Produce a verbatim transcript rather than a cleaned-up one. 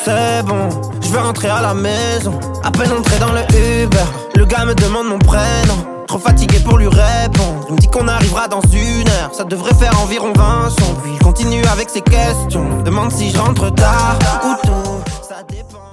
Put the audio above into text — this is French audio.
c'est bon, je veux rentrer à la maison. À peine entré dans le Uber, le gars me demande mon prénom. Trop fatigué pour lui répondre, il me dit qu'on arrivera dans une heure. Ça devrait faire environ vingt sons. Puis il continue avec ses questions, demande si je rentre tard ou tôt. Ça dépend.